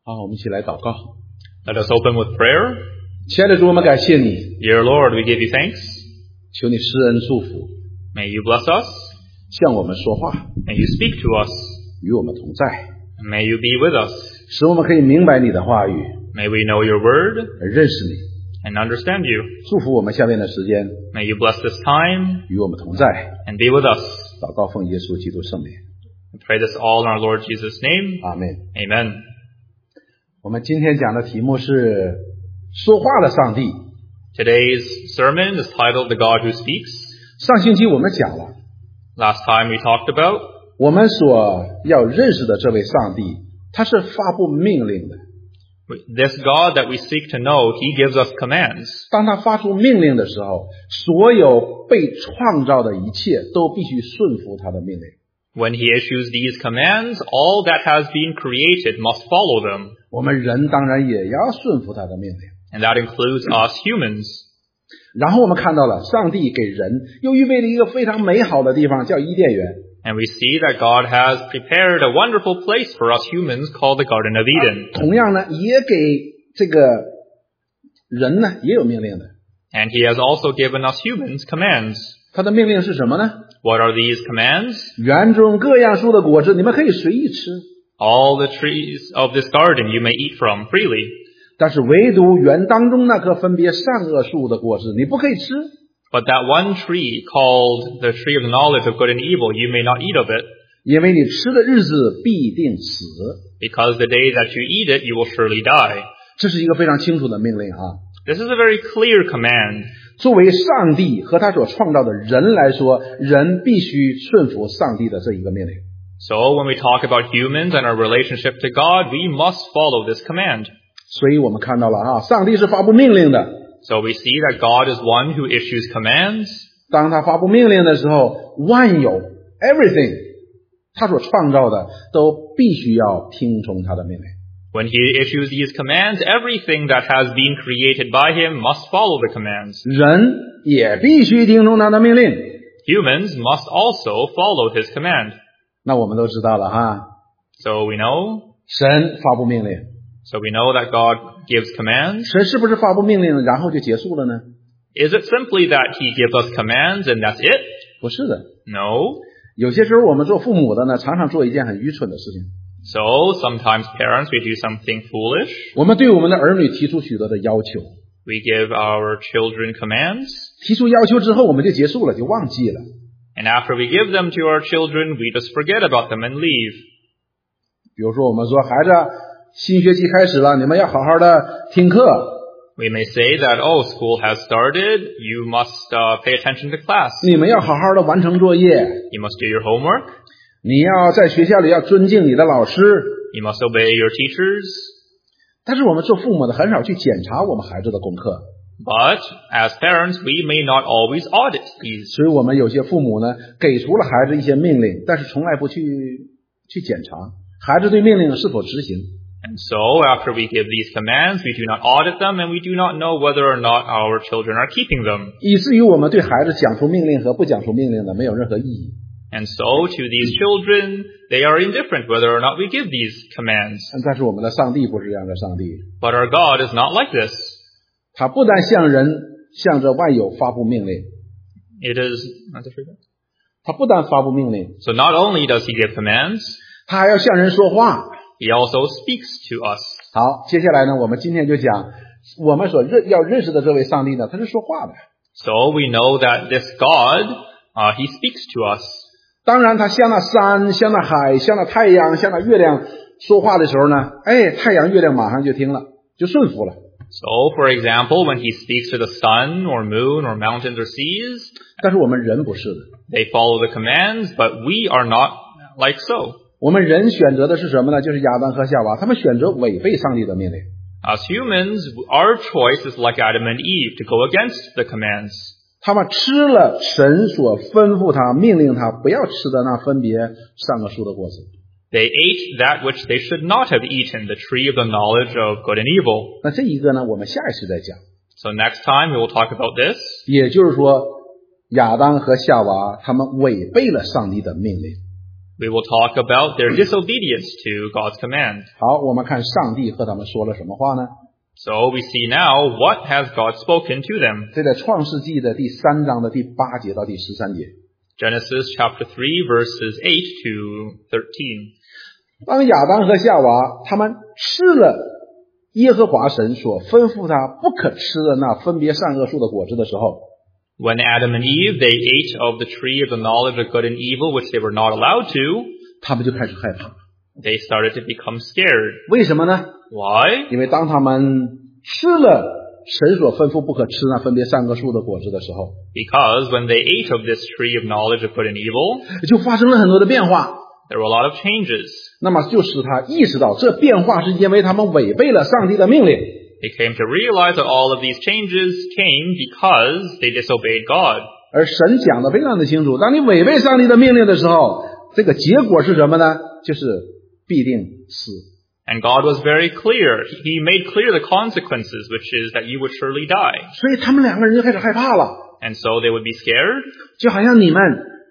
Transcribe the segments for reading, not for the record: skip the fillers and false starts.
好，我们一起来祷告。 Let us open with prayer. 亲爱的主，我们感谢你， Dear Lord, we give you thanks. 求你施恩祝福， May you bless us. 向我们说话， May you speak to us. 与我们同在， May you be with us. 使我们可以明白你的话语， May we know your word 而认识你。 and understand you. 祝福我们下面的时间， May you bless this time 与我们同在。 and be with us. 祷告奉耶稣基督圣名， We pray this all in our Lord Jesus' name. 阿门。 Amen. 我们今天讲的题目是说话的上帝。 Today's sermon is titled The God Who Speaks. 上星期我们讲了， Last time we talked about 我们所要认识的这位上帝，他是发布命令的。 this God that we seek to know. He gives us commands. 当他发出命令的时候，所有被创造的一切都必须顺服他的命令。 When he issues these commands, all that has been created must follow them. 我们人当然也要顺服他的命令。 And that includes us humans. 然后我们看到了上帝给人又预备了一个非常美好的地方，叫伊甸园。 And we see that God has prepared a wonderful place for us humans called the Garden of Eden. 同样呢，也给这个人呢也有命令的。 And he has also given us humans commands. 他的命令是什么呢？ What are these commands? 园中各样树的果子，你们可以随意吃， All the trees of this garden you may eat from freely. 但是唯独园当中那棵分别善恶树的果子，你不可以吃， But that one tree called the tree of the knowledge of good and evil, you may not eat of it, 因为你吃的日子必定死。 because the day that you eat it, you will surely die. 这是一个非常清楚的命令啊！ This is a very clear command. 作为上帝和他所创造的人来说，人必须顺服上帝的这一个命令。 So when we talk about humans and our relationship to God, we must follow this command. 所以我们看到了啊，上帝是发布命令的。 So we see that God is one who issues commands. 当他发布命令的时候，万有 everything 他所创造的都必须要听从他的命令。 When he issues these commands, everything that has been created by him must follow the commands. 人也必须听从他的命令。 Humans must also follow his command. 那我们都知道了哈， So we know 神发布命令， So we know that God gives commands. 神是不是发布命令然后就结束了呢？ Is it simply that he gives us commands and that's it? 不是的， No. 有些时候我们做父母的呢，常常做一件很愚蠢的事情。 So sometimes parents, we do something foolish. 我们对我们的儿女提出许多的要求， We give our children commands. 提出要求之后我们就结束了，就忘记了。 And after we give them to our children, we just forget about them and leave. 比如说我们说孩子新学期开始了，你们要好好的听课， We may say that, oh, school has started. You must pay attention to class. 你们要好好的完成作业， You must do your homework. 你要在学校里要尊敬你的老师。 You must obey your teachers. 但是我们做父母的很少去检查我们孩子的功课， But as parents, we may not always audit these. 所以我们有些父母呢，给出了孩子一些命令，但是从来不去检查孩子对命令是否执行。 And so after we give these commands, we do not audit them and we do not know whether or not our children are keeping them. 以至于我们对孩子讲出命令和不讲出命令的没有任何意义。 And so to these children, they are indifferent whether or not we give these commands. 但是我们的上帝不是这样的上帝， But our God is not like this. 他不但向人向着万有发布命令， It is, 他不但发布命令， so not only does he give commands, 他还要向人说话。 he also speaks to us. 好，接下来呢，我们今天就讲我们要认识的这位上帝呢，他是说话的。 So we know that this God, he speaks to us. 当然他向那山，向那海，向那太阳，向那月亮说话的时候呢，太阳月亮马上就听了，就顺服了。 So, for example, when he speaks to the sun or moon or mountains or seas, 但是我们人不是的， they follow the commands, but we are not like so. 我们人选择的是什么呢？就是亚当和夏娃，他们选择违背上帝的命令。 As humans, our choice is like Adam and Eve, to go against the commands. 他们吃了神所吩咐他、命令他不要吃的那分别善恶树的果子。 They ate that which they should not have eaten, the tree of the knowledge of good and evil. 那这一个呢，我们下一次再讲。 So next time we will talk about this. 也就是说，亚当和夏娃他们违背了上帝的命令。 We will talk about their disobedience to God's command. 好，我们看上帝和他们说了什么话呢？ So we see now what has God spoken to them. 这在创世纪的第3章的第8节到第13节。 Genesis chapter 3 verses 8 to 13. 当亚当和夏娃他们吃了耶和华神所吩咐他不可吃的那分别善恶树的果子的时候， When Adam and Eve, they ate of the tree of the knowledge of good and evil, which they were not allowed to, 他们就开始害怕。 they started to become scared. 为什么呢？ Why? 因为当他们吃了神所吩咐不可吃那分别善恶树的果子的时候， Because when they ate of this tree of knowledge of good and evil, 就发生了很多的变化。 there were a lot of changes. 那么就使他意识到，这变化是因为他们违背了上帝的命令。 They came to realize that all of these changes came because they disobeyed God. 而神讲得非常的清楚，当你违背上帝的命令的时候，这个结果是什么呢？就是必定死。 And God was very clear. He made clear the consequences, which is that you would surely die. 所以他们2个人就开始害怕了， And so they would be scared. 就好像你们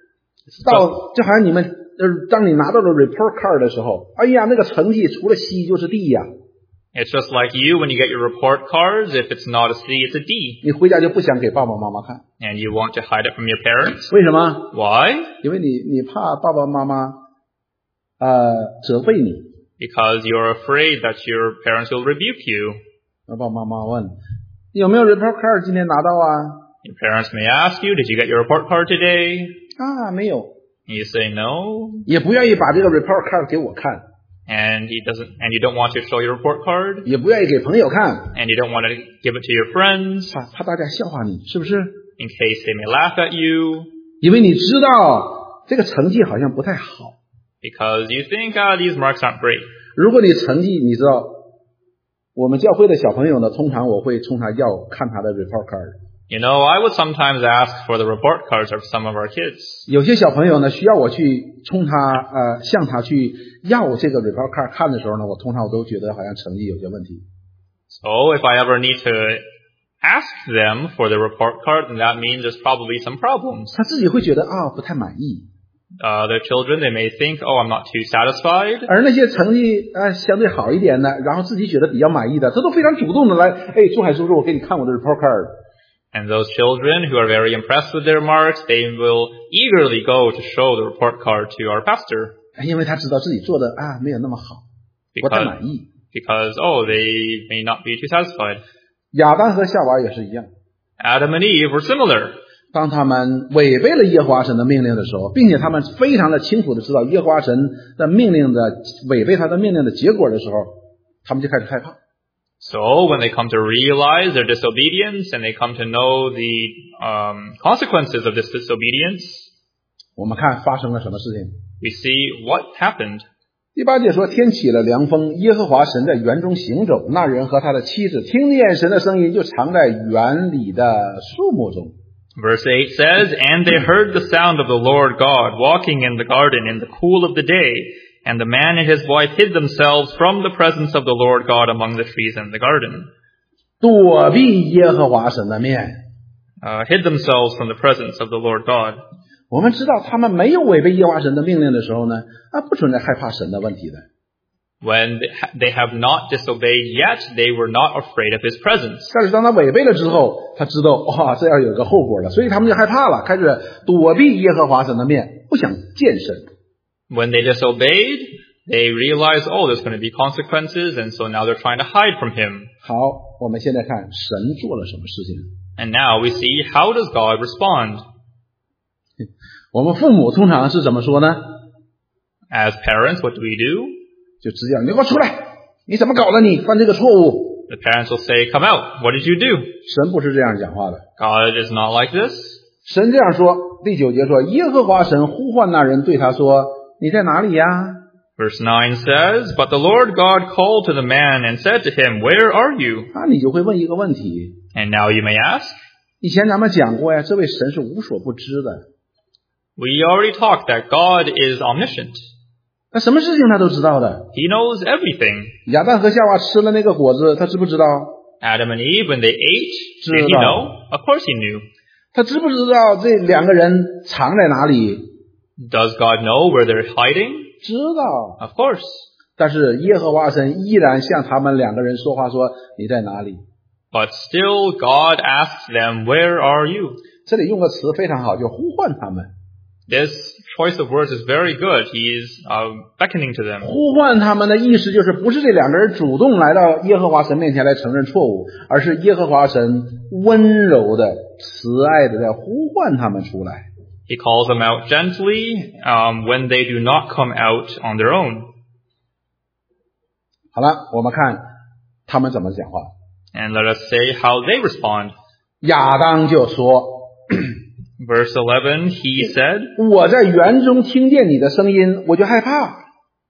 当你拿到了 report card 的时候，哎呀，那个成绩除了 C 就是 D 呀， It's just like you when you get your report cards. If it's not a C, it's a D. 你回家就不想给爸爸妈妈看。 And you want to hide it from your parents. 为什么？ Why? 因为你怕爸爸妈妈责备你。 Because you're afraid that your parents will rebuke you. 爸爸妈妈问你有没有 report card 今天拿到啊？ Your parents may ask you, did you get your report card today? 没有， And you say no. 也不愿意把这个 report card 给我看， And you don't want to show your report card. 也不愿意给朋友看， And you don't want to give it to your friends. 怕大家笑话你，是不是？ In case they may laugh at you. 因为你知道这个成绩好像不太好。 Because you think, these marks aren't great. 如果你成绩，你知道，我们教会的小朋友呢，通常我会冲他要看他的 report card。 You know, I would sometimes ask for the report cards of some of our kids. 有些小朋友呢，需要我去向他去要这个 report card 看的时候呢，我通常都觉得好像成绩有些问题。 So if I ever need to ask them for the report card, then that means there's probably some problems. 他自己会觉得不太满意。 Their children, they may think, I'm not too satisfied. 而那些成绩相对好一点的，然后自己觉得比较满意的，他都非常主动的来，朱海叔叔，我给你看我的 report card。 And those children who are very impressed with their marks, they will eagerly go to show the report card to our pastor. 因为他知道自己做的没有那么好，不太满意。 Because, they may not be too satisfied. 亚当和夏娃也是一样。 Adam and Eve were similar. 当他们违背了耶和华神的命令的时候，并且他们非常的清楚的知道耶和华神的命令的违背他的命令的结果的时候，他们就开始害怕。 So when they come to realize their disobedience and they come to know the consequences of this disobedience, 我们看发生了什么事情。 we see what happened. 第8节说，天起了凉风，耶和华神在园中行走，那人和他的妻子听见神的声音，就藏在园里的树木中。 Verse 8 says, And they heard the sound of the Lord God walking in the garden in the cool of the day, and the man and his wife hid themselves from the presence of the Lord God among the trees in the garden. 躲避耶和华神的面。 Hid themselves from the presence of the Lord God. 我们知道他们没有违背耶和华神的命令的时候呢，不存在害怕神的问题的。 When they have not disobeyed yet, they were not afraid of his presence. 但是当他违背了之后，他知道这样有一个后果了，所以他们就害怕了，开始躲避耶和华神的面，不想见神。 When they disobeyed, they realized, there's going to be consequences, and so now they're trying to hide from him. 好，我们现在看神做了什么事情。 And now we see, how does God respond? 我们父母通常是怎么说呢？ As parents, what do we do? 就直接你给我出来，你怎么搞的？你犯这个错误。 The parents will say, Come out, what did you do? 神不是这样讲话的。 God is not like this. 神这样说，第9节说，耶和华神呼唤那人，对他说，你在哪里呀？ Verse 9 says, But the Lord God called to the man and said to him, Where are you? 你就会问一个问题。 And now you may ask, 以前咱们讲过呀，这位神是无所不知的。 We already talked that God is omniscient. 那什么事情他都知道的。 He knows everything. 亚当和夏娃吃了那个果子，他知不知道？ Adam and Eve, when they ate, 知 did he 道。 know? Of course he knew. 他知不知道这2个人藏在哪里？ Does God know where they're hiding? 知道。 Of course. 但是耶和华神依然向他们两个人说话说，你在哪里？ But still God asks them, where are you? 这里用个词非常好，就呼唤他们。 This choice of words is very good. He is beckoning to them. 呼唤他们的意思就是不是这两个人主动来到耶和华神面前来承认错误，而是耶和华神温柔的、慈爱的在呼唤他们出来。 He calls them out gently when they do not come out on their own. 好了，我们看他们怎么讲话。 And let us say how they respond. 亚当就说 Verse 11, he said, 我在园中听见你的声音，我就害怕。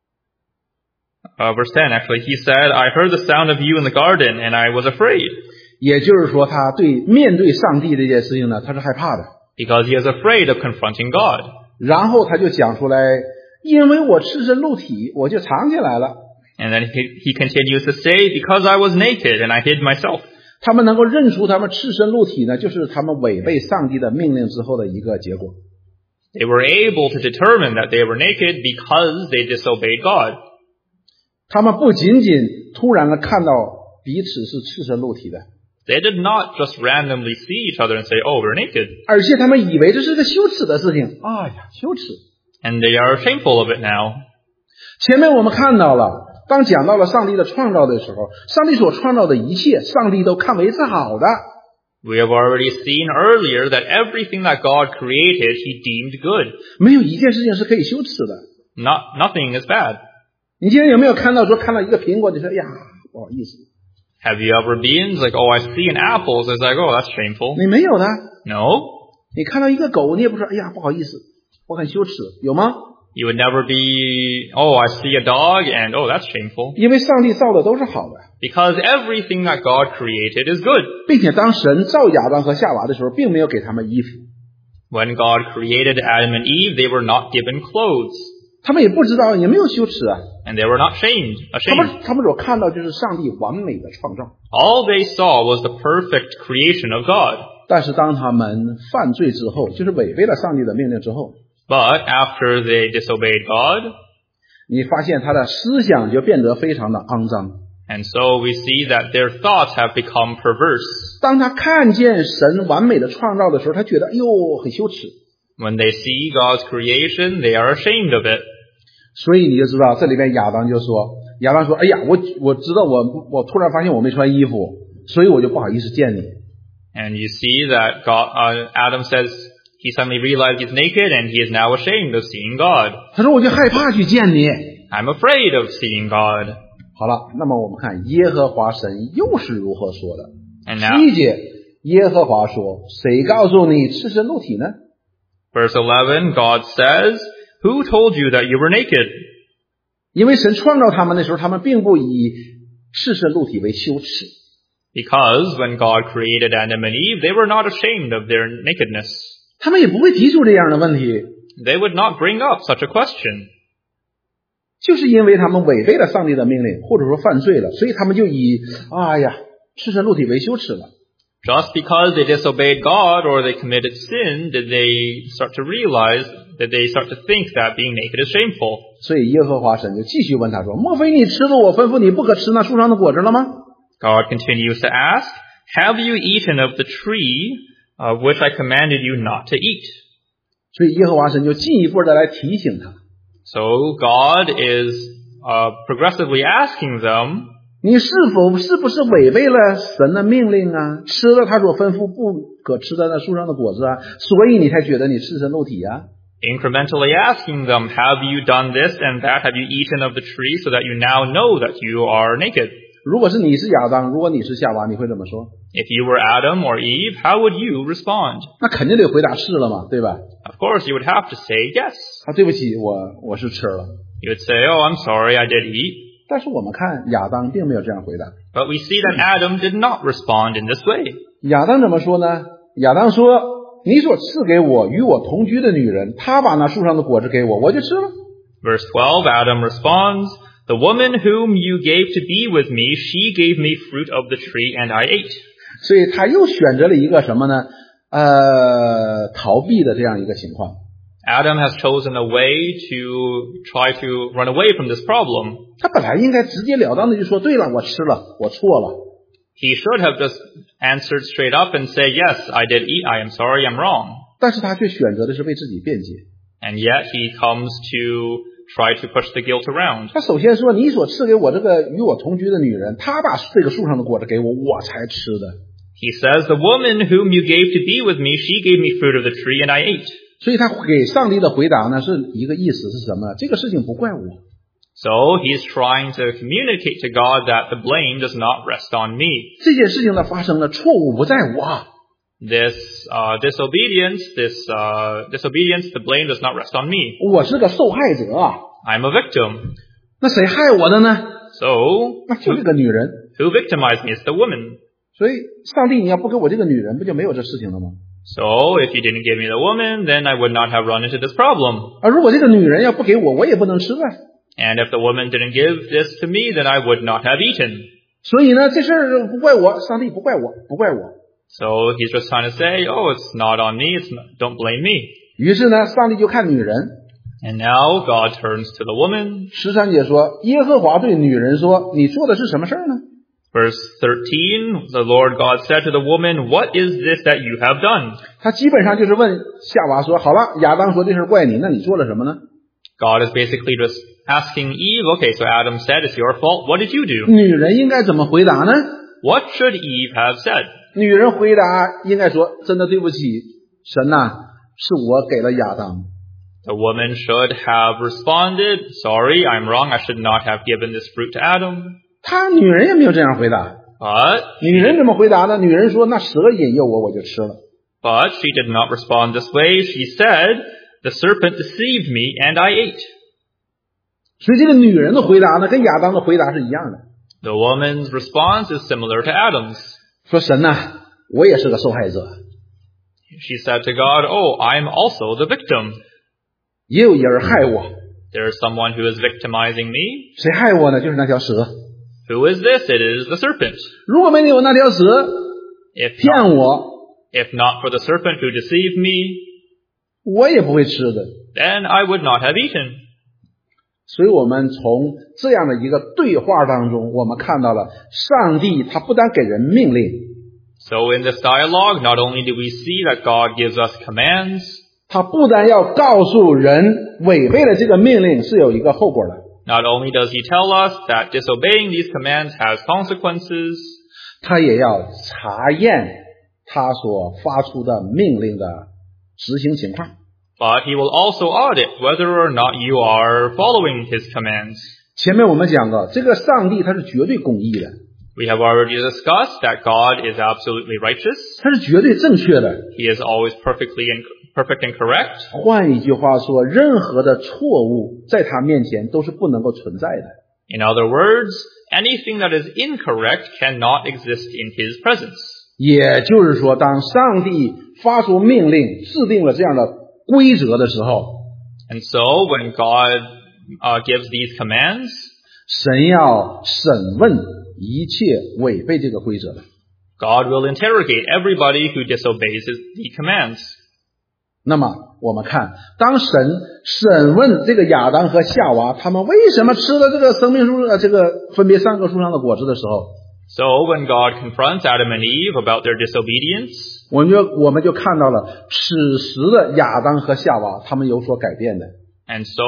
verse 10 actually, he said, I heard the sound of you in the garden and I was afraid. 也就是说他面对上帝这件事情呢，他是害怕的。 Because he is afraid of confronting God. 然后他就讲出来，因为我赤身露体，我就藏起来了。 And then he continues to say, because I was naked and I hid myself. 他们能够认出他们赤身露体呢，就是他们违背上帝的命令之后的一个结果。 They were able to determine that they were naked because they disobeyed God. 他们不仅仅突然的看到彼此是赤身露体的， They did not just randomly see each other and say, oh, we're naked. 而且他们以为这是个羞耻的事情。哎呀，羞耻！ And they are shameful of it now. 前面我们看到了，当讲到了上帝的创造的时候，上帝所创造的一切，上帝都看为是好的。 We have already seen earlier that everything that God created, he deemed good. 没有一件事情是可以羞耻的。 Nothing is bad. 你今天有没有看到说看到一个苹果，你说哎呀不好意思？ Have you ever been like, oh, I see an apple, so it's like, oh, that's shameful. 你没有的。 No. 你看到一个狗，你也不说哎呀不好意思，我很羞耻，有吗？ You would never be, oh, I see a dog and, oh, that's shameful. 因为上帝造的都是好的， Because everything that God created is good. 并且当神造亚当和夏娃的时候，并没有给他们衣服， When God created Adam and Eve, they were not given clothes. 他们也不知道，也没有羞耻啊。 And they were not ashamed. 他们所看到就是上帝完美的创造。 All they saw was the perfect creation of God. 但是当他们犯罪之后，就是违背了上帝的命令之后， But after they disobeyed God, 你发现他的思想就变得非常的肮脏。 and so we see that their thoughts have become perverse. 当他看见神完美的创造的时候，他觉得哎呦很羞耻。 When they see God's creation, they are ashamed of it. 所以你就知道这里边亚当说哎呀我知道我突然发现我没穿衣服，所以我就不好意思见你。 And you see that Adam says he suddenly realized he's naked and he is now ashamed of seeing God. 他说我就害怕去见你。 I'm afraid of seeing God. 好了，那么我们看耶和华神又是如何说的。 And now, 11节，耶和华说，谁告诉你赤身露体呢？ verse 11, God says, who told you that you were naked? 因为神创造他们的时候，他们并不以赤身露体为羞耻。 Because when God created Adam and Eve, they were not ashamed of their nakedness. 他们也不会提出这样的问题， They would not bring up such a question. 就是因为他们违背了上帝的命令，或者说犯罪了，所以他们就以赤身露体为羞耻了。 Just because they disobeyed God or they committed sin, did they start to realize, did they start to think that being naked is shameful? 所以耶和华神就继续问他说：“莫非你吃了我吩咐你不可吃那树上的果子了吗？” God continues to ask, have you eaten of the tree of which I commanded you not to eat? 所以耶和华神就进一步的来提醒他。 So God is progressively asking them, 你是不是违背了神的命令啊？吃了他所吩咐不可吃的那树上的果子啊？所以你才觉得你赤身露体啊？ incrementally asking them, have you done this and that? Have you eaten of the tree so that you now know that you are naked? 如果是你是亚当，如果你是夏娃，你会怎么说？ If you were Adam or Eve, how would you respond? 那肯定得回答是了嘛，对吧？ Of course, you would have to say yes. 对不起，我是吃了。 You would say, oh, I'm sorry, I did eat. 但是我们看亚当并没有这样回答。 But we see that Adam did not respond in this way. 亚当怎么说呢？亚当说：“你所赐给我与我同居的女人，她把那树上的果子给我，我就吃了。” Verse 12, Adam responds, the woman whom you gave to be with me, she gave me fruit of the tree and I ate. 所以他又选择了一个什么呢？逃避的这样一个情况。 Adam has chosen a way to try to run away from this problem. 他本来应该直截了当的就说，对了，我吃了，我错了。 He should have just answered straight up and say, yes, I did eat, I am sorry, I'm wrong. 但是他却选择的是为自己辩解。 And yet he comes to try to push the guilt around. 他首先说，你所赐给我这个与我同居的女人，她把这个树上的果子给我，我才吃的。 He says, the woman whom you gave to be with me, she gave me fruit of the tree and I ate. 所以他给上帝的回答呢，是一个意思是什么？这个事情不怪我。 So he's trying to communicate to God that the blame does not rest on me. 这件事情的发生了，错误不在我。 This disobedience, the blame does not rest on me. 我是个受害者啊。 I'm a victim. 那谁害我的呢？ So 那就这个女人。 who victimized me? It's the woman. 所以上帝，你要不给我这个女人，不就没有这事情了吗？ So if you didn't give me the woman, then I would not have run into this problem. 如果这个女人要不给我，我也不能吃啊。 And if the woman didn't give this to me, then I would not have eaten. 所以呢，这事儿不怪我，上帝不怪我，不怪我。 So he's just trying to say, oh, it's not on me, don't blame me. 于是呢，上帝就看女人。 And now God turns to the woman. 13节说，耶和华对女人说，你做的是什么事儿呢？ Verse 13, the Lord God said to the woman, what is this that you have done? 他基本上就是问夏娃说，好了，亚当说这事怪你，那你做了什么呢？ God is basically just asking Eve, okay, so Adam said it's your fault, what did you do? 女人应该怎么回答呢？ What should Eve have said? 女人回答应该说，真的对不起，神呐，是我给了亚当。 The woman should have responded, sorry, I'm wrong, I should not have given this fruit to Adam. 女人也没有这样回答。 But 女人怎么回答呢？女人说，那蛇引诱我，我就吃了。 she did not respond this way. She said, the serpent deceived me and I ate. 所以这个女人的回答呢，跟亚当的回答是一样的。 The woman's response is similar to Adam's. 说神呐，我也是个受害者。 She said to God, oh, I'm also the victim. 也有人害我。 There is someone who is victimizing me. 谁害我呢？就是那条蛇。 Who is this? It is the serpent. 如果没有那条蛇骗我， if not for the serpent who deceived me, 我也不会吃的。 then I would not have eaten. 所以我们从这样的一个对话当中，我们看到了上帝他不但给人命令， So in this dialogue, not only do we see that God gives us commands, 他不但要告诉人违背了这个命令是有一个后果的， not only does he tell us that disobeying these commands has consequences, 他也要查验他所发出的命令的执行情况。 but he will also audit whether or not you are following his commands. 前面我们讲过，这个上帝他是绝对公义的， We have already discussed that God is absolutely righteous. 他是绝对正确的。 He is always perfect and correct. 换一句话说，任何的错误在他面前都是不能够存在的。 In other words, anything that is incorrect cannot exist in his presence. 也就是说，当上帝发出命令，制定了这样的规则的时候， And so when God gives these commands, 神要审问一切违背这个规则的。 God will interrogate everybody who disobeys the commands. 那么我们看，当神审问这个亚当和夏娃，他们为什么吃了这个生命树这个分别3个树上的果子的时候， So when God confronts Adam and Eve about their disobedience, 我们就看到了此时的亚当和夏娃他们有所改变的。 and so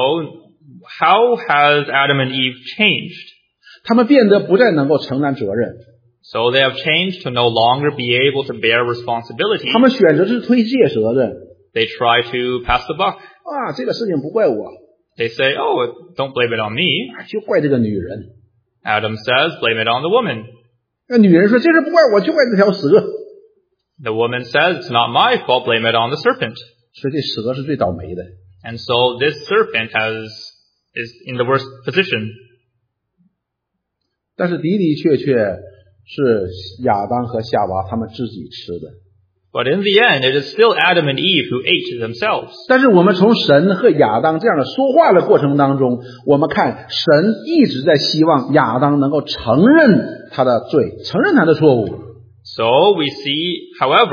how has Adam and Eve changed? 他们变得不再能够承担责任， So they have changed to no longer be able to bear responsibility. 他们选择是推卸责任。 They try to pass the buck. 这个事情不怪我， They say, oh, don't blame it on me. 就怪这个女人。 Adam says, blame it on the woman. 那女人说，这事不怪我，就怪这条蛇。 The woman says, it's not my fault, blame it on the serpent. 所以这蛇是最倒霉的。 And so this serpent is in the worst position. 但是的的确确是亚当和夏娃他们自己吃的。 But in the end, it is still Adam and Eve who ate themselves. 但是我们从神和亚当这样的说话的过程当中，我们看神一直在希望亚当能够承认他的罪，承认他的错误。 So we see, however,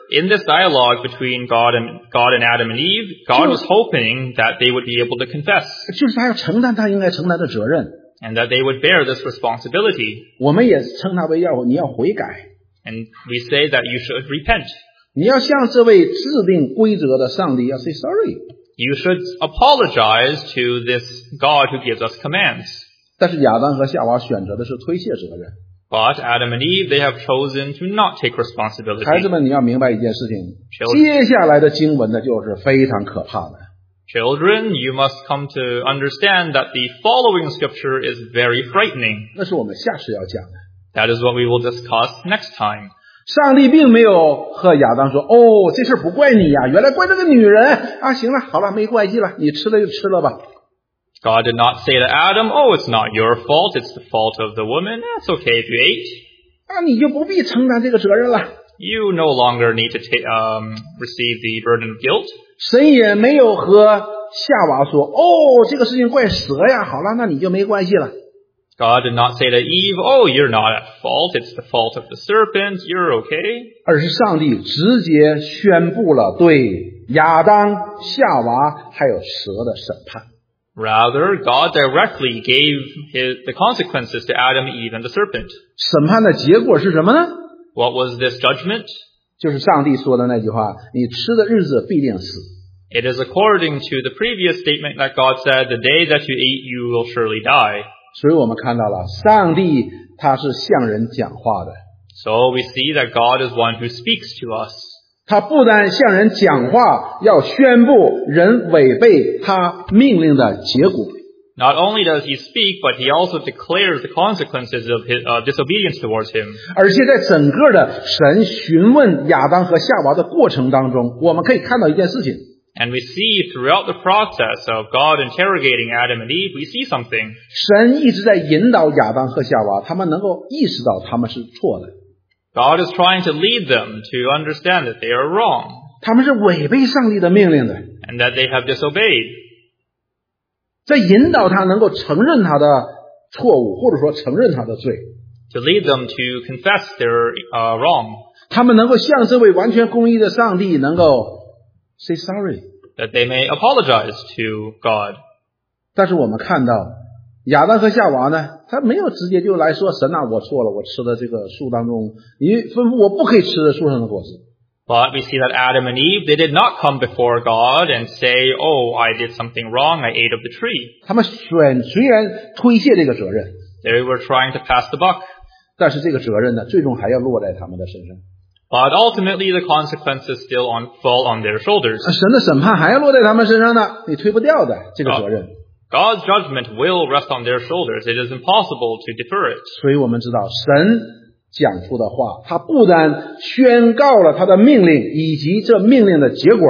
in this dialogue between God and Adam and Eve, God was hoping that they would be able to confess. 就是他要承担他应该承担的责任。 And that they would bear this responsibility. 我们也称他为你要悔改。 And we say that you should repent. 你要向这位制定规则的上帝要 say sorry. You should apologize to this God who gives us commands. 但是亚当和夏娃选择的是推卸责任。 But Adam and Eve, they have chosen to not take responsibility. 孩子们，你要明白一件事情，接下来的经文呢，就是非常可怕的。 Children, you must come to understand that the following scripture is very frightening. 那是我们下次要讲的。 That is what we will discuss next time. 上帝并没有和亚当说：“哦，这事不怪你呀，原来怪这个女人啊！行了，好了，没关系了，你吃了就吃了吧。” God did not say to Adam, "Oh, it's not your fault, it's the fault of the woman. That's okay if you ate." 那你就不必承担这个责任了。 You no longer need to receive the burden of guilt. 神也没有和夏娃说：“哦，这个事情怪蛇呀，好了，那你就没关系了。” God did not say to Eve, "Oh, you're not at fault, it's the fault of the serpent, you're okay." 而是上帝直接宣布了对亚当、夏娃还有蛇的审判。 Rather, God directly gave the consequences to Adam, Eve, and the serpent. 审判的结果是什么呢？ What was this judgment? 就是上帝说的那句话：“你吃的日子必定死。” It is according to the previous statement that God said, "The day that you eat, you will surely die." 所以我们看到了，上帝他是向人讲话的。 So we see that God is one who speaks to us. 他不但向人讲话，要宣布人违背他命令的结果。 Not only does he speak, but he also declares the consequences of his disobedience towards him. 而且在整个的神询问亚当和夏娃的过程当中，我们可以看到一件事情。 And we see throughout the process of God interrogating Adam and Eve, we see something. 神一直在引导亚当和夏娃，他们能够意识到他们是错的。 God is trying to lead them to understand that they are wrong. 他们是违背上帝的命令的。 And that they have disobeyed. 在引导他能够承认他的错误，或者说承认他的罪。 To lead them to confess their wrong. 他们能够向这位完全公义的上帝能够 say sorry. That they may apologize to God. 但是我们看到亚当和夏娃呢，他没有直接就来说神啊，我错了，我吃了这个树当中你吩咐我不可以吃的树上的果子。 But we see that Adam and Eve, they did not come before God and say, "Oh, I did something wrong, I ate of the tree." 他们虽然推卸这个责任， They were trying to pass the buck. 但是这个责任呢，最终还要落在他们的身上。 But ultimately, the consequences still fall on their shoulders. 神的审判还要落在他们身上呢，你推不掉的这个责任。 God's judgment will rest on their shoulders. It is impossible to defer it. 所以我们知道，神讲出的话，他不但宣告了他的命令以及这命令的结果。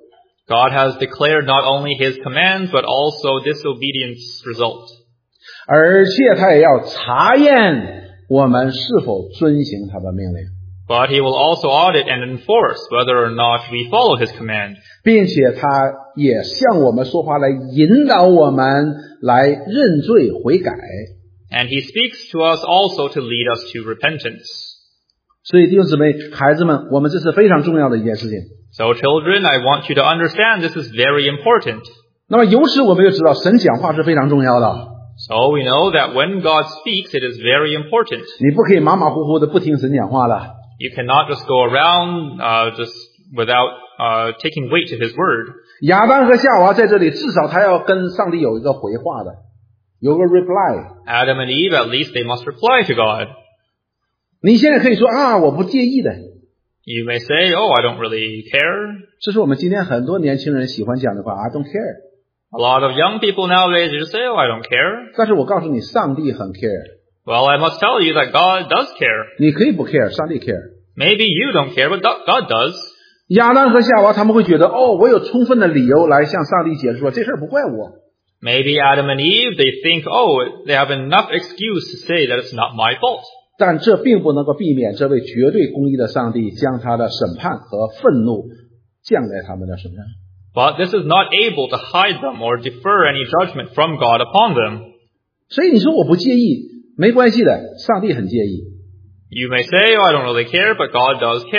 God has declared not only his commands, but also disobedience result. 而且他也要查验我们是否遵行他的命令。 But he will also audit and enforce whether or not we follow his command. 并且他也向我们说话，来引导我们来认罪悔改。 And he speaks to us also to lead us to repentance. 所以弟兄姊妹孩子们，我们这是非常重要的一件事情。 So children, I want you to understand this is very important. 那么由此我们就知道神讲话是非常重要的。 So we know that when God speaks, it is very important. 你不可以马马虎虎的不听神讲话的。 You cannot just go around just without taking weight to his word. 亚当和夏娃在这里至少他要跟上帝有一个回话的，有个 reply。 Adam and Eve, at least they must reply to God. 你现在可以说啊，我不介意的。 You may say, "Oh, I don't really care." 这是我们今天很多年轻人喜欢讲的话 ，I don't care。 A lot of young people nowadays just say, "Oh, I don't care." 但是我告诉你，上帝很 care。 Well, I must tell you that God does care. 你可以不 care， 上帝 care。 Maybe you don't care, but God does. 亚当和夏娃他们会觉得，哦，我有充分的理由来向上帝解释说，这事儿不怪我。 Maybe Adam and Eve, they think, oh, they have enough excuse to say that it's not my fault. 但这并不能够避免这位绝对公义的上帝将他的审判和愤怒降在他们的身上。 But this is not able to hide them or defer any judgment from God upon them. 所以你说我不介意，没关系的，上帝很介意。 You may say, oh, I don't really care, but God does care.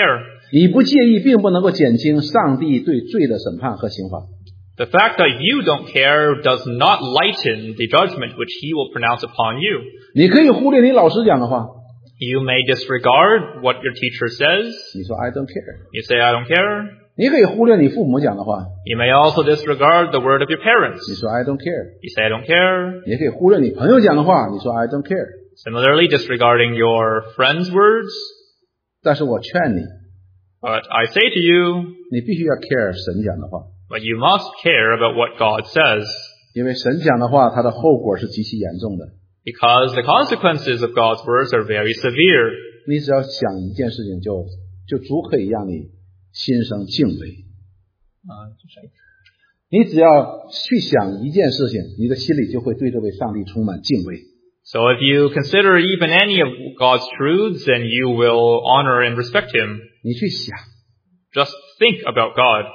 你不介意并不能够减轻上帝对罪的审判和刑罚。 The fact that you don't care does not lighten the judgment which he will pronounce upon you. 你可以忽略你老师讲的话， You may disregard what your teacher says. 你说 I don't care。 You say, I don't care. 你可以忽略你父母讲的话， You may also disregard the word of your parents. 你说 I don't care。 You say, I don't care. 你可以忽略你朋友讲的话，你说 I don't care。 Similarly, disregarding your friends' words. 但是我劝你， But I say to you, 你必须要 care 神讲的话， but you must care about what God says, 因为神讲的话，它的后果是极其严重的。 because the consequences of God's words are very severe. 你只要想一件事情就足可以让你心生敬畏。你只要去想一件事情，你的心里就会对这位上帝充满敬畏。 So if you consider even any of God's truths, then you will honor and respect Him. 你去想， Just think about God.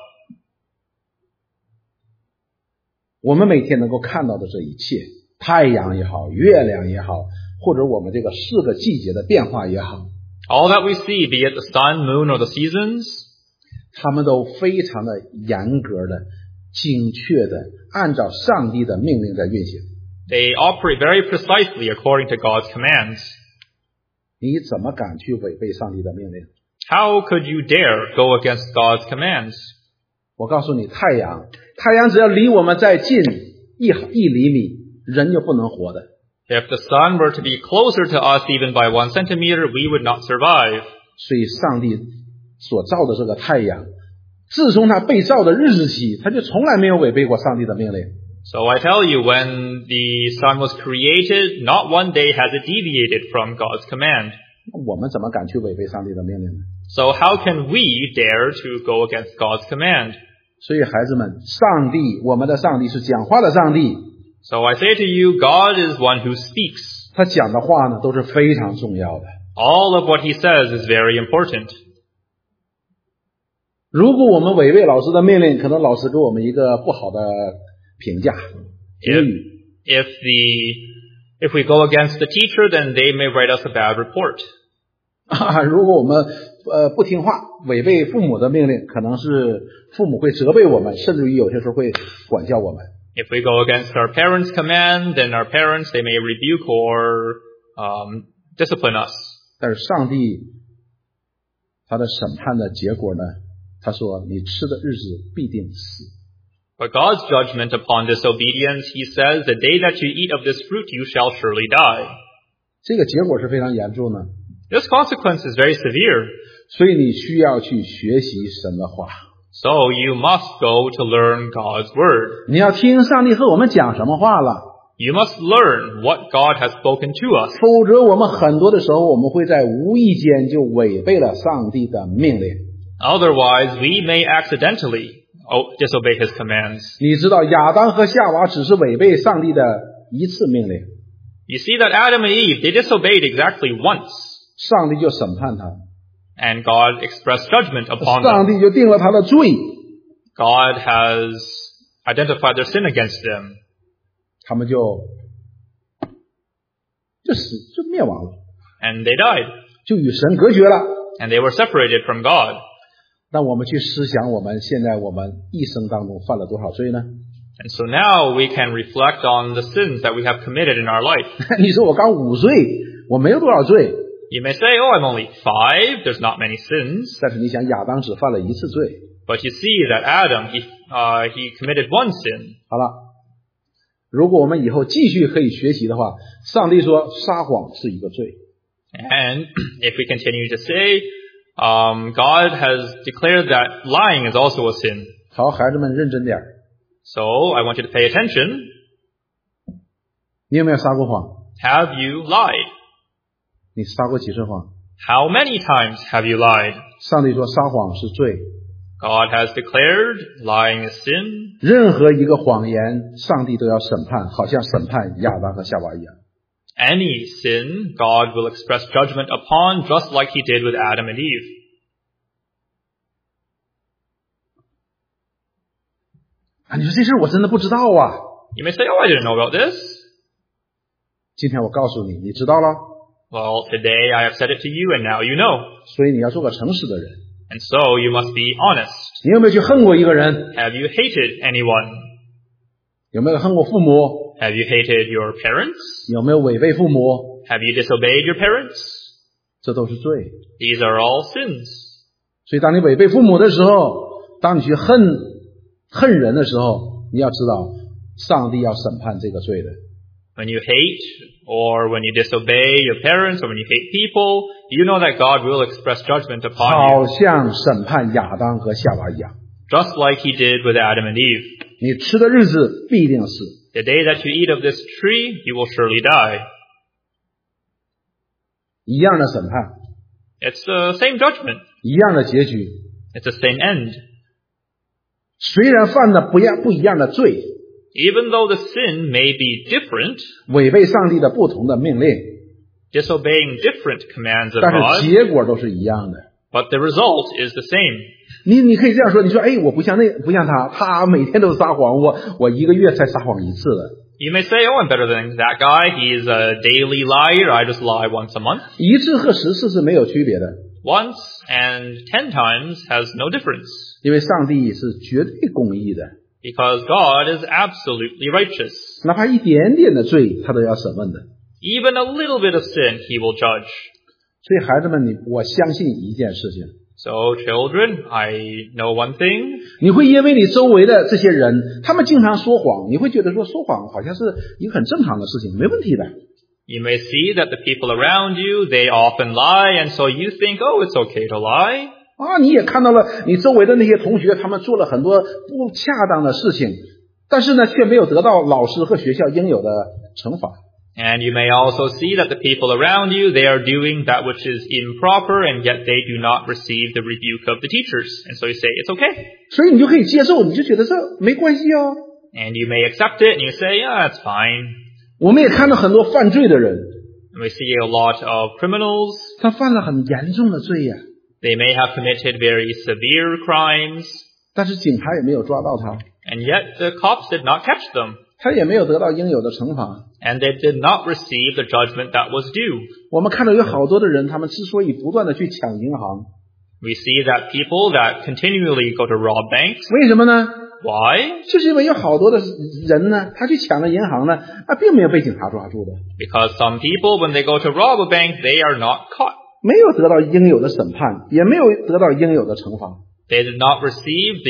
我们每天能够看到的这一切，太阳也好，月亮也好，或者我们这个4个季节的变化也好， All that we see, be it the sun, moon, or the seasons, 他们都非常的严格的、精确的按照上帝的命令在运行。 they operate very precisely according to God's commands. 你怎么敢去违背上帝的命令？ How could you dare go against God's commands? 我告诉你，太阳只要离我们再近一厘米，人就不能活的。 If the sun were to be closer to us even by 1 centimeter, we would not survive. 所以上帝所造的这个太阳，自从它被造的日子起，它就从来没有违背过上帝的命令。 So I tell you, when the sun was created, not one day has it deviated from God's command. 我们怎么敢去违背上帝的命令呢？ So how can we dare to go against God's command? 所以孩子们，上帝，我们的上帝是讲话的上帝， So I say to you, God is one who speaks. 他讲的话呢都是非常重要的。 All of what he says is very important. 如果我们违背老师的命令，可能老师给我们一个不好的评价、评语。 If we go against the teacher, then they may write us a bad report. 如果我们不听话，违背父母的命令，可能是父母会责备我们，甚至于有些时候会管教我们。 If we go against our parents' command, then our parents, they may rebuke or discipline us. 但是上帝他的审判的结果呢？他说：“你吃的日子必定死。” But God's judgment upon disobedience, he says, the day that you eat of this fruit, you shall surely die. 这个结果是非常严重的， This consequence is very severe. 所以你需要去学习神的话。 So you must go to learn God's word. 你要听上帝和我们讲什么话了， You must learn what God has spoken to us. 否则我们很多的时候，我们会在无意间就违背了上帝的命令。 Otherwise, we may accidentally disobey his commands. 你知道亚当和夏娃只是违背上帝的一次命令， You see that Adam and Eve, they disobeyed exactly once. 上帝就审判他， And God expressed judgment upon 上 them. 帝就定了他的罪， God has identified their sin against them. 他们就灭亡了， And they died. 就与神隔绝了。 And they were separated from God. 让我们去思想，我们现在我们一生当中犯了多少罪呢？ And so now we can reflect on the sins that we have committed in our life. 你说我刚5岁，我没有多少罪， You may say, oh, I'm only 5. There's not many sins. 但是你想亚当只犯了一次罪。 But you see that Adam, he committed one sin. 好了，如果我们以后继续可以学习的话，上帝说撒谎是一个罪。 And if we continue to say, God has declared that lying is also a sin. 好，孩子们认真点儿， So I want you to pay attention. 你有没有撒过谎？ Have you lied? 你撒过几次谎？ How many times have you lied? 上帝说撒谎是罪， God has declared lying is sin. 任何一个谎言，上帝都要审判，好像审判亚当和夏娃一样。 Any sin, God will express judgment upon, just like he did with Adam and Eve. 你说这事我真的不知道啊！ You may say, oh, I didn't know about this. 今天我告诉你，你知道了， Well, today I have said it to you, and now you know. 所以你要做个诚实的人。 And so you must be honest. 你有没有去恨过一个人？ Have you hated anyone? 有没有恨过父母？ Have you hated your parents? 有没有违背父母？ Have you disobeyed your parents? 这都是罪。 These are all sins. 所以当你违背父母的时候，当你去恨人的时候，你要知道上帝要审判这个罪的。 When you hate, or when you disobey your parents, or when you hate people, you know that God will express judgment upon 好 you. 像审判亚当和夏娃一样， Just like he did with Adam and Eve. 你吃的日子必定是 The day that you eat of this tree, you will surely die. 一样的审判， It's the same judgment. 一样的结局。 It's the same end. 虽然犯了不一样的罪， Even though the sin may be different, 违背上帝的不同的命令， disobeying different commands of 但是 God, 结果都是一样的。 but the result is the same. 你可以这样说，你说，哎，我不像他每天都撒谎，我一个月才撒谎一次了。 You may say, oh, I'm better than that guy. He's a daily liar. I just lie once a month. 一次和10次是没有区别的， Once and 10 times has no difference. 因为上帝是绝对公义的， Because God is absolutely righteous. 哪怕一点点的罪，他都要审问的。 Even a little bit of sin, he will judge. 所以孩子们，我相信一件事情， So, children, I know one thing. 你会因为你周围的这些人，他们经常说谎，你会觉得说谎好像是一个很正常的事情，没问题的。 You may see that the people around you, they often lie, and so you think, oh, it's okay to lie. 啊，你也看到了你周围的那些同学，他们做了很多不恰当的事情，但是呢，却没有得到老师和学校应有的惩罚。 And you may also see that the people around you, they are doing that which is improper, and yet they do not receive the rebuke of the teachers. And so you say, it's okay. 所以你就可以接受，你就觉得这没关系哦。 And you may accept it, and you say, yeah, that's fine. 我们也看到很多犯罪的人， And we see a lot of criminals. 他犯了很严重的罪呀， They may have committed very severe crimes, 但是警察也没有抓到他， and yet the cops did not catch them. 他也没有得到应有的惩罚。 And they did not receive the judgment that was due. 我们看到有好多的人，他们之所以不断的去抢银行， We see that people that continually go to rob banks. 为什么呢？ Why? 就是因为有好多的人呢，他去抢了银行呢，并没有被警察抓住的， Because some people, when they go to rob a bank, they are not caught. 没有得到应有的审判，也没有得到应有的惩罚。 They did not receive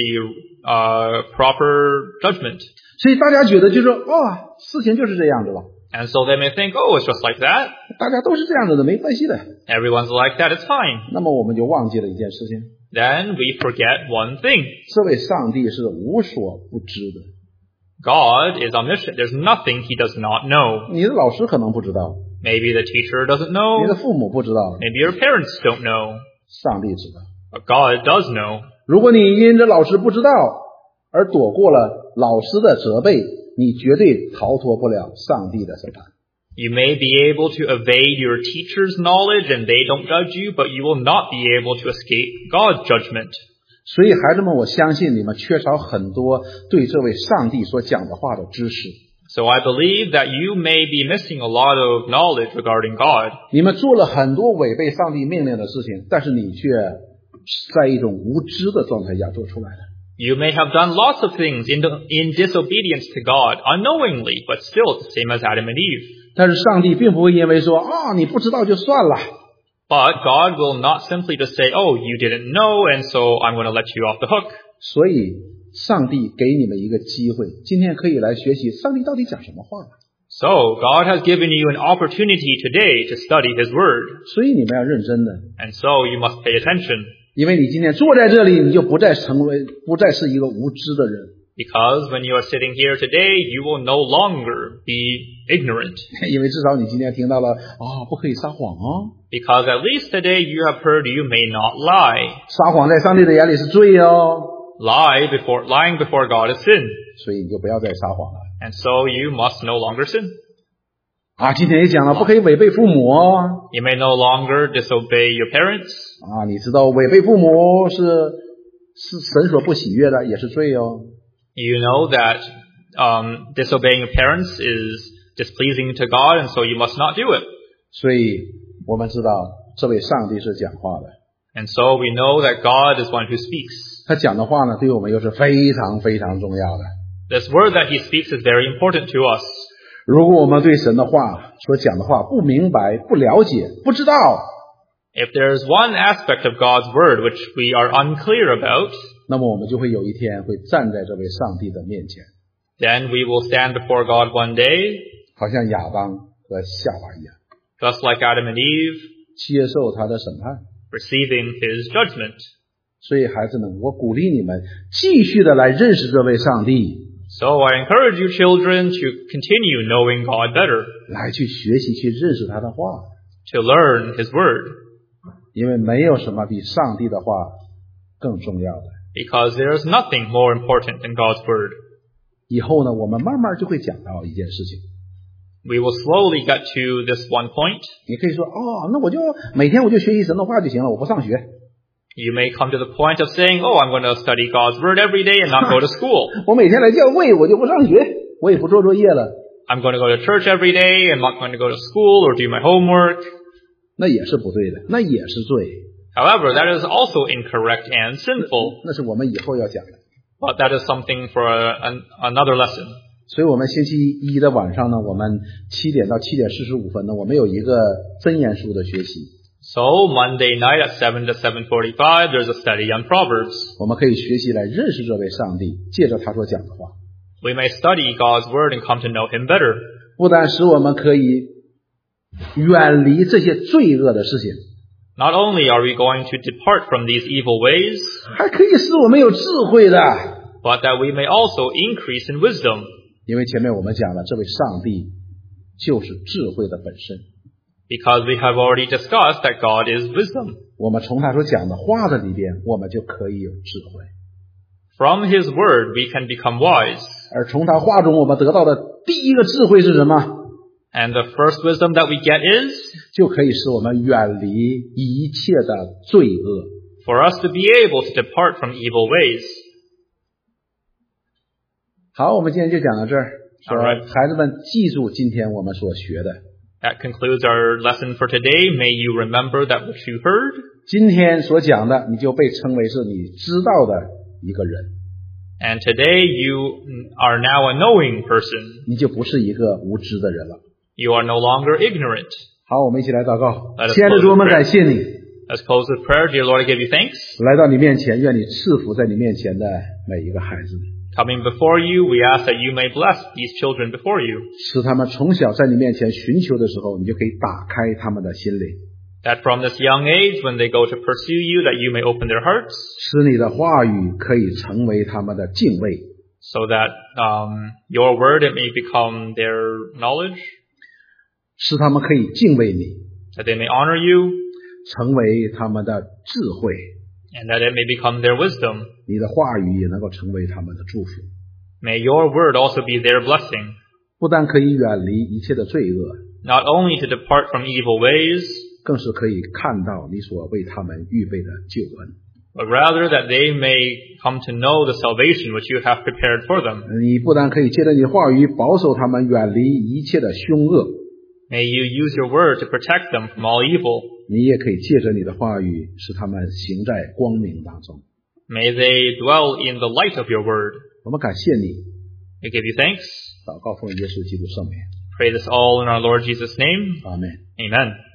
the proper judgment. 所以大家觉得就是事情就是这样子了， And so they may think, oh, it's just like that. 大家都是这样子的，没关系的。 Everyone's like that, it's fine. 那么我们就忘记了一件事情， Then we forget one thing. 这位上帝是无所不知的。 God is omniscient. There's nothing he does not know. 你的老师可能不知道， Maybe the teacher doesn't 你的 know. 父母不知道， Maybe your parents don't know. 上帝知道。 But God does know. 如果你因着老师不知道而躲过了老师的责备，你绝对逃脱不了上帝的审判。 You may be able to evade your teacher's knowledge and they don't judge you, but you will not be able to escape God's judgment. 所以孩子们，我相信你们缺少很多对这位上帝所讲的话的知识。 So I believe that you may be missing a lot of knowledge regarding God. 你们做了很多违背上帝命令的事情，但是你却在一种无知的状态下做出来的。 You may have done lots of things in disobedience to God unknowingly, but still it's the same as Adam and Eve. 但是上帝并不会因为说你不知道就算了， But God will not simply just say, oh, you didn't know, and so I'm going to let you off the hook. 所以上帝给你们一个机会，今天可以来学习上帝到底讲什么话。 So God has given you an opportunity today to study His Word. 所以你们要认真的， And so you must pay attention. 因为你今天坐在这里，你就不再是一个无知的人。 Because when you are sitting here today, you will no longer be ignorant. 因为至少你今天听到了不可以撒谎哦， Because at least today you have heard you may not lie. 撒谎在上帝的眼里是罪哦， Lying before God is sin. 所以你就不要再撒谎了。 And so you must no longer sin. 今天也讲了，不可以违背父母哦。 You may no longer disobey your parents. 你知道违背父母是神所不喜悦的，也是罪哦。 You know that disobeying your parents is displeasing to God, and so you must not do it. 所以我们知道这位上帝是讲话的。 And so we know that God is one who speaks. 他讲的话呢，对我们又是非常非常重要的。 This word that he speaks is very important to us. 如果我们对神的话所讲的话不明白、不了解、不知道， If there is one aspect of God's word which we are unclear about, 那么我们就会有一天会站在这位上帝的面前， then we will stand before God one day, 好像亚当和夏娃一样， just like Adam and Eve, 接受他的审判。 receiving his judgment. 所以孩子们，我鼓励你们继续的来认识这位上帝， So I encourage you children to continue knowing God better, 来去学习去认识他的话， to learn his word, 因为没有什么比上帝的话更重要的。 because there is nothing more important than God's word. 以后呢，我们慢慢就会讲到一件事情。 We will slowly get to this one point. 你可以说，那我就每天我就学习神的话就行了，我不上学。 You may come to the point of saying, I'm going to study God's word every day and not go to school. 我每天来教会，我就不上学，我也不做作业了。 I'm going to go to church every day and not going to go to school or do my homework. 那也是不对的，那也是罪。 However, that is also incorrect and sinful, 那是我们以后要讲的。 but that is something for another lesson. 所以我们星期一的晚上呢，我们7点到7点45分呢，我们有一个箴言书的学习。 So Monday night at 7 to 7:45, there's a study on Proverbs. 我们可以学习来认识这位上帝，借着他所讲的话， We may study God's word and come to know him better. 不但使我们可以远离这些罪恶的事情， Not only are we going to depart from these evil ways, 还可以使我们有智慧的。 but that we may also increase in wisdom. 因为前面我们讲了，这位上帝就是智慧的本身。 Because we have already discussed that God is wisdom. 我们从他所讲的话的里边，我们就可以有智慧。 From his word, we can become wise. 而从他话中我们得到的第一个智慧是什么？ And the first wisdom that we get is 就可以使我们远离一切的罪恶。 for us to be able to depart from evil ways. 好，我们今天就讲到这儿。 Alright. 孩子们记住今天我们所学的。 That concludes our lesson for today. May you remember that which you heard. 今天所讲的，你就被称为是你知道的一个人， And today you are now a knowing person. 你就不是一个无知的人了。 You are no longer ignorant. 好，我们一起来祷告。 Let us 亲爱的 close 主，我们 with 感谢你 Let's close with prayer. Dear Lord, I give you thanks. 来到你面前，愿你赐福在你面前的每一个孩子， Coming before you, we ask that you may bless these children before you, 使他们从小在你面前寻求的时候，你就可以打开他们的心灵， that from this young age, when they go to pursue you, that you may open their hearts, 使你的话语可以成为他们的敬畏， so that your word, it may become their knowledge, 使他们可以敬畏你， that they may honor you, 成为他们的智慧， and that it may become their wisdom. 你的话语也能够成为他们的祝福， May your word also be their blessing, 不但可以远离一切的罪恶， not only to depart from evil ways, 更是可以看到你所为他们预备的救恩。 but rather that they may come to know the salvation which you have prepared for them. 你不但可以借着你的话语保守他们远离一切的凶恶， May you use your word to protect them from all evil. 你也可以借着你的话语使他们行在光明当中。 May they dwell in the light of your word. 我们感谢你， We give you thanks. 祷告奉耶稣基督圣名， Pray this all in our Lord Jesus' name. 阿门。 Amen.